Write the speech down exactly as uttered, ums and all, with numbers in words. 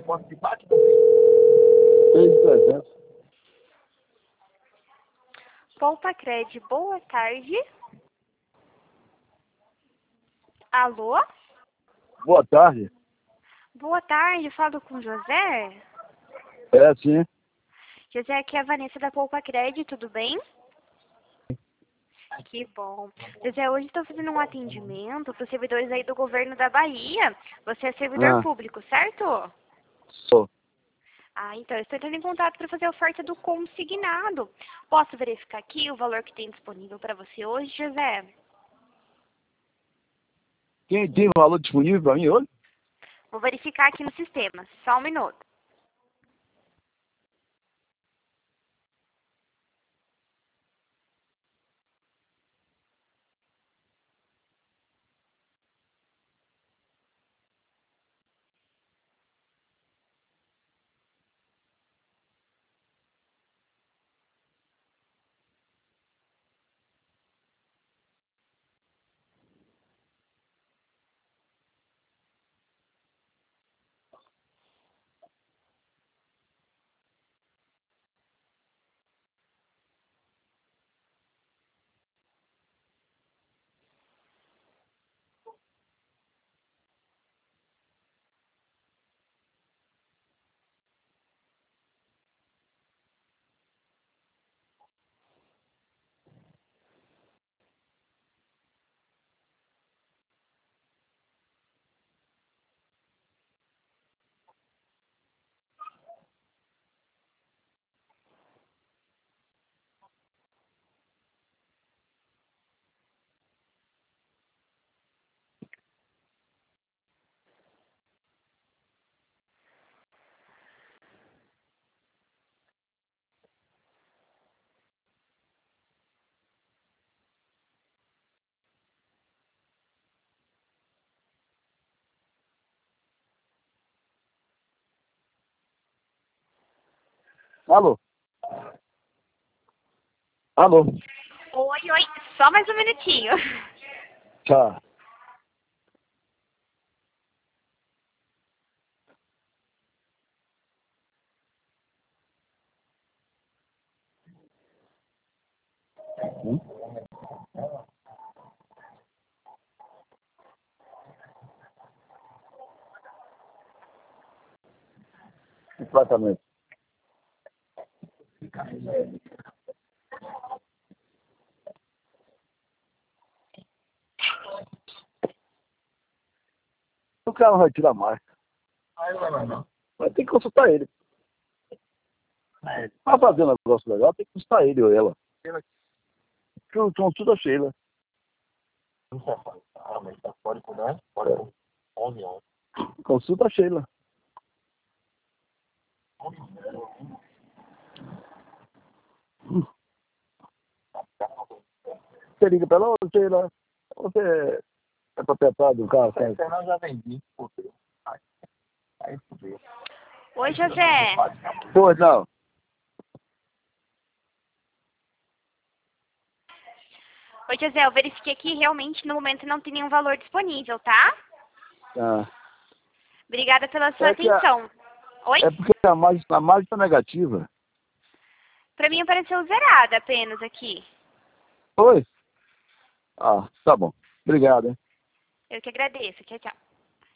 posso de bate três mil e trezentos. Poupa Cred, boa tarde. Alô? Boa tarde. Boa tarde, falo com José. É, sim. José, aqui é a Vanessa da Poupa Cred, tudo bem? Que bom. José, hoje estou fazendo um atendimento para os servidores aí do governo da Bahia. Você é servidor Ah, público, certo? sou. Ah, então eu estou entrando em contato para fazer a oferta do consignado. Posso verificar aqui o valor que tem disponível para você hoje, José? Quem tem valor disponível para mim hoje? Vou verificar aqui no sistema, só um minuto. Alô? Alô? Oi, oi, só mais um minutinho. Tá. Hum? Que tratamento? O cara vai tirar mais. Vai ter que consultar ele. Pra fazer um negócio legal, tem que consultar ele ou ela. Consulta a Sheila. Consulta a Sheila. Você liga pra ela, ô Sheila, você é proprietário do carro? Eu já vendi. Aí fudeu. Oi, José. Pois não. Oi, José, eu verifiquei aqui realmente no momento não tem nenhum valor disponível, tá? Ah. Obrigada pela sua É, que a, atenção. Oi? é porque a margem, a margem tá negativa. Pra mim apareceu zerada apenas aqui. Oi? Ah, tá bom. Obrigado, hein? Eu que agradeço. Tchau, tchau.